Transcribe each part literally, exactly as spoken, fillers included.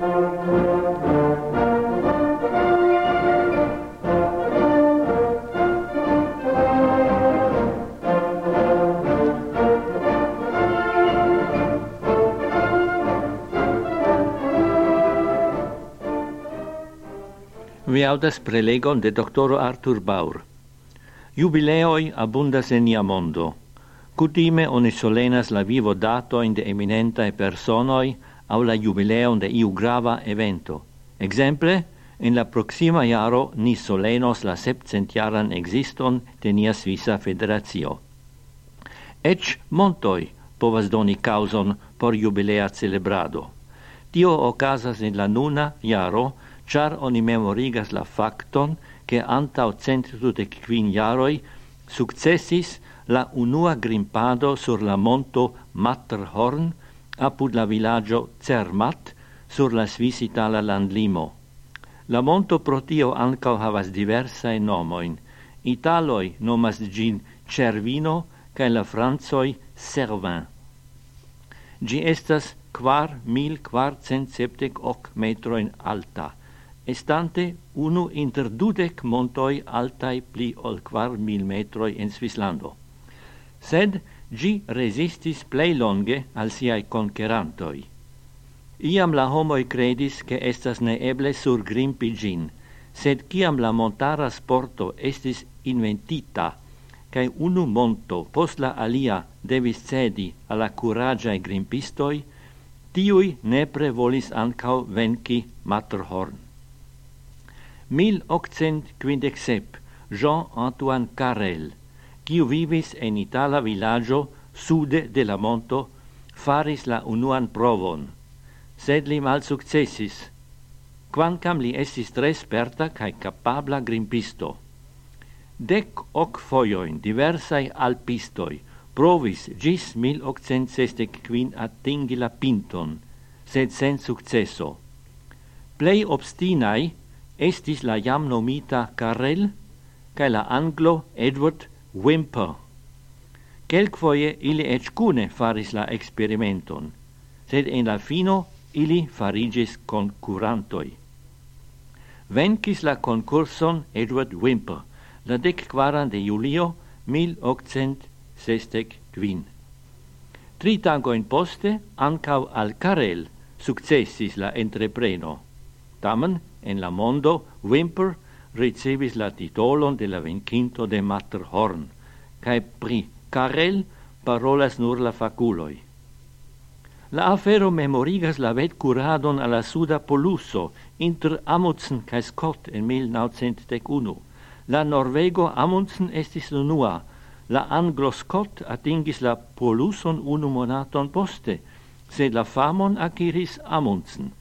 Vi audas prelegon de doctoro Arthur Baur. Jubileoi abundas en nia mondo. Cutime oni solenas la vivo dato in de eminentae personoi au la jubileon de iu grava evento. Exemple, in la proxima jaro ni solenos la septcentiaran existon de nia Svisa Federatio. Ec montoi povas doni causon por jubilea celebrado. Tio ocasas in la nuna jaro, char oni memorigas la facton che antau cent dudec quin jaroi successis la unua grimpado sur la monto Matterhorn apud la villaggio Zermatt sur la Svisitala landlimo. La monto pro tio ancau havas diversae nomoin. Italoi nomas gin Cervino, cae la Franzoi Cervin. Gi estas quar mil quarcent septec hoc metroin alta, estante unu inter dudec montoi altai pli ol quar mil metroi in Svislando. Sed gi resistis plei longe al siai conquerantoi. Iam la homoi credis che estas neeble surgrimpi gin, sed ciam la montara sporto estis inventita, cae unu monto post la alia devis cedi alla curagiae grimpistoi, tiui nepre volis ancau venci Matterhorn. mil octcent quindec-sep Jean-Antoine Carrel, quiu vivis en Itala villaggio sude de la monto, faris la unuan provon, sed li mal successis, quancam li estis tre sperta cae capabla grimpisto. Dec hoc foioin diversae alpistoi provis gis mil octcent sesdec-quin attingi la pinton, sed sen successo. Plei obstinai estis la jam nomita Carrel, cae la Anglo Edward Whymper. Quelquefoie ili ec cune faris la experimenton, sed in la fino ili farigis concurrantoi. Vencis la concurson Edward Whymper, la decquaran de Julio mil octcent sesdec-quin. Tri tagoin poste, ancau al Carrel successis la entrepreno. Tamen, en la mondo, Whymper ricevis la titolon de la vencinto de Matterhorn, cae pri Carrel parolas nur la faculoi. La afero memorigas la vet curadon a la suda poluso inter Amundsen cae Scott en mil naucent dec unu. La Norvego Amundsen estis unua, la Anglo-Scott atingis la poluson unu monaton poste, sed la famon aciris Amundsen.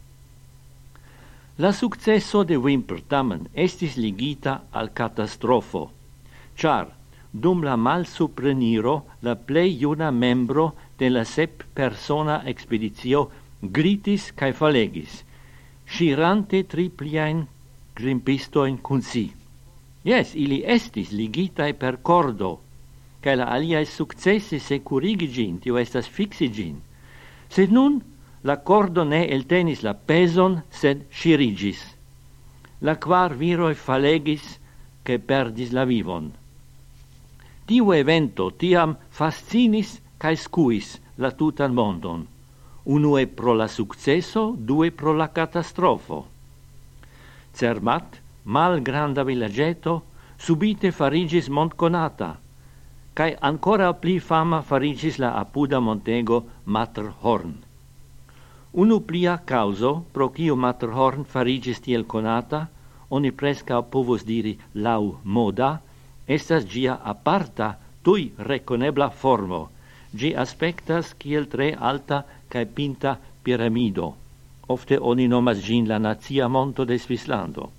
La successo de Whymper tamen estis ligita al catastrofo, char dum la malsupreniro la plei juna membro de la sep persona expeditio gritis cae falegis, shirante tri pliain grimpistoin cun si. Yes, ili estis ligitae per cordo, cae la aliae successi securigi gin, tio estas fixi gin. Sed nun la cordo ne eltenis la peson, sed shirigis. La quar viroi falegis, che perdis la vivon. Tiu evento tiam fascinis cae scuis la tutan mondon, unue pro la successo, due pro la catastrofo. Zermatt, mal granda villageto, subite farigis montconata, cae ancora pli fama farigis la apuda montego Matterhorn. Unu plia causo, pro quiu Matterhorn farigis tiel conata, oni presca povus diri lau moda, estas gia aparta, tui reconebla formo. Gi aspectas kiel tre alta cae pinta piramido. Ofte oni nomas gin la nazia monto de Svislando.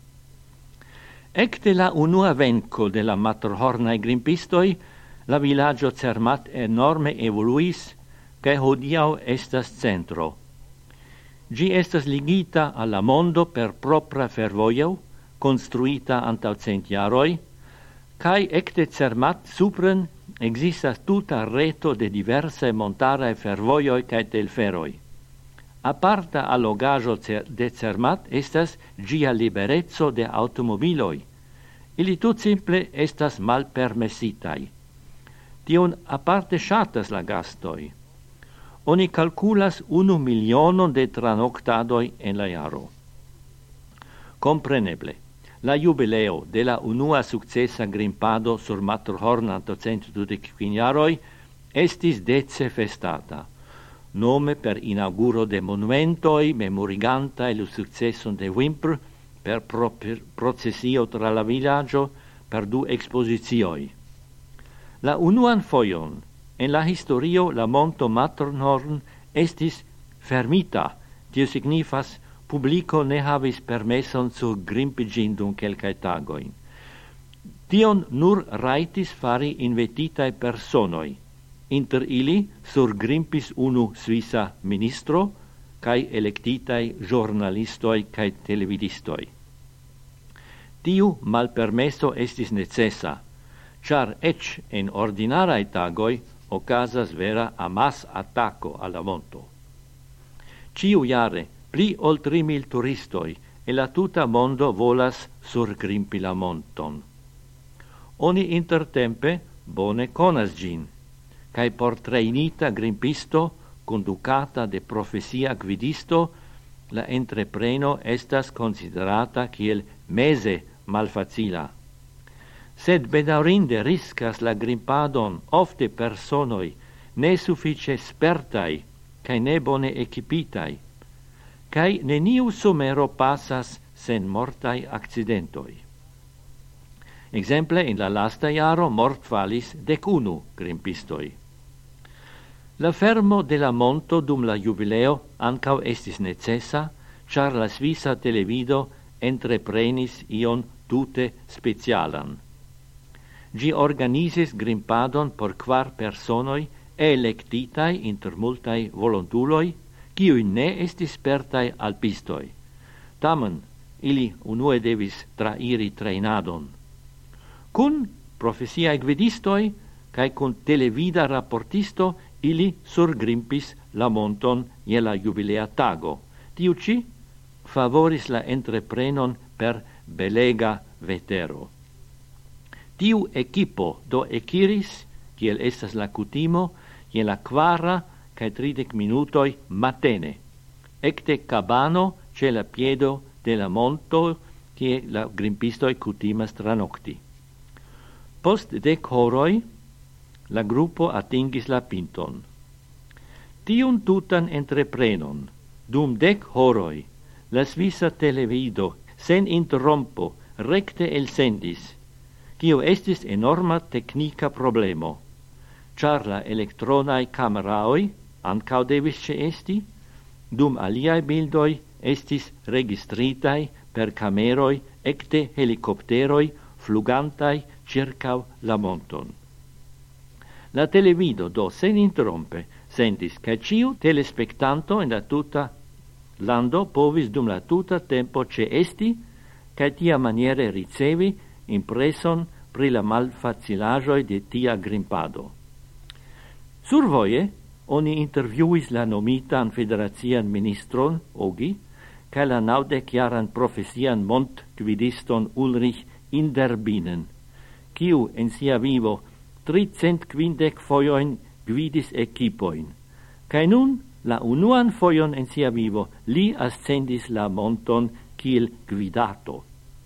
Ecte la unua venco de la Matterhornae grimpistoi, la villaggio Zermatt enorme evoluis, cae hodiau estas centro. Gi estas ligita alla mondo per propra fervoio, construita antau cent jaroi, cae ecte Zermatt supren existas tuta reto de diversae montarae fervoioi cae telferoi. Aparta allogaggio de Zermatt estas gia liberezzo de automobiloi. Ili tut simple estas malpermessitai. Tion aparte shatas la gastoi. Oni calculas unu milionon de tranoctadoi en la jaro. Compreneble, la jubileo de la unua successa grimpado sur Matterhorn anto cent dudec quin jaroi estis dece festata, nome per inauguro de monumentoi memoriganta il successon de Wimpr, per, pro, per processio tra la villaggio, per du exposizioi. La unuan foion, en la historio la monto Matterhorn estis fermita, tio signifas publico ne havis permesson sur grimpigin dum quelcae tagoin. Tion nur raitis fari invetitai personoi, inter ili surgrimpis unu svisa ministro, cae electitai giornalistoi cae televidistoi. Tiu malpermesso estis necessa, char ec en ordinarai tagoi ocasas vera amas attacco alla monto. Ciu jare pli ol tri mil turistoi e la tuta mondo volas surgrimpi la monton. Oni intertempe bone conas gin, cae por trainita grimpisto, conducata de profesia gvidisto, la entrepreno estas considerata kiel mese malfacila. Sed bedaurinde riscas la grimpadon ofte personoi ne suffice spertai, cae ne bone equipitai, cae neniu somero passas sen mortai accidentoi. Exemple, in la lasta jaro mortfalis decunu grimpistoi. La fermo de la monto dum la jubileo ancau estis necessa, char la svisa televido entreprenis ion tute specialan. Gi organisis grimpadon por quar personoi electitai inter multai volontuloi, quiui ne estis spertai alpistoi. Tamen, ili unue devis trairi trainadon. Cun profesiae gvidistoi, cae cun televida rapportisto, ili surgrimpis la monton je la jubilea tago. Tiu ci favoris la entreprenon per belega vetero. Tiu equipo do equiris, kiel estas la cutimo, je la quara cae tridec minutoi matene, ecte cabano ce la piedo de la monto, kie la grimpistoi cutimas tranocti. Post dec horoi, la gruppo atingis la pinton. Tiun tutan entreprenon, dum dec horoi, la svisa televido, sen interrompo, recte elsendis, cio estis enorma technica problemo, char la electronae cameraoi, ancau devis ce esti, dum aliae bildoi estis registritai per cameroi ecte helicopteroi flugantai circau la monton. La televido do sen interrompe sentis ca ciu telespectanto in la tuta lando povis dum la tuta tempo ce esti ca tia maniere ricevi impreson pri la malfacilagioi de tia grimpado. Survoje, oni interviuis la nomitan federazian ministron, Ogi, ca la naudec-jaran profesian montgvidiston Ulrich Inderbinen, quiu en sia vivo tricent quindec foioin gvidis equipoin, cae nun la unuan foion en sia vivo li ascendis la monton kiel gvidato.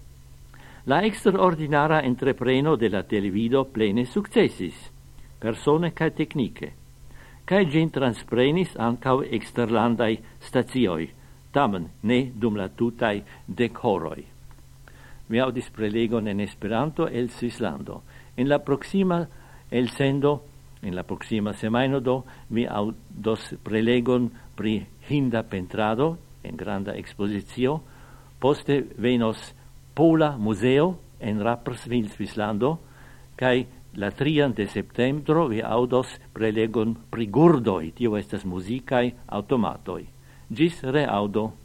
La extraordinara entrepreno de la televido plene successis, persone cae technice, cae gin transprenis ancau exterlandai stazioi, tamen ne dum la tutai dec horoi. Mi audis prelegon en Esperanto el Svislando. En la proxima el sendo, en la proxima semaino do, mi audos prelegon pri hinda pentrado en granda expositio, poste venos Pola Museo en Rapperswil, Svislando, cae la trian de septembro vi audos prelegon pri gurdoi, tio estas musicae automatoi. Gis reaudo.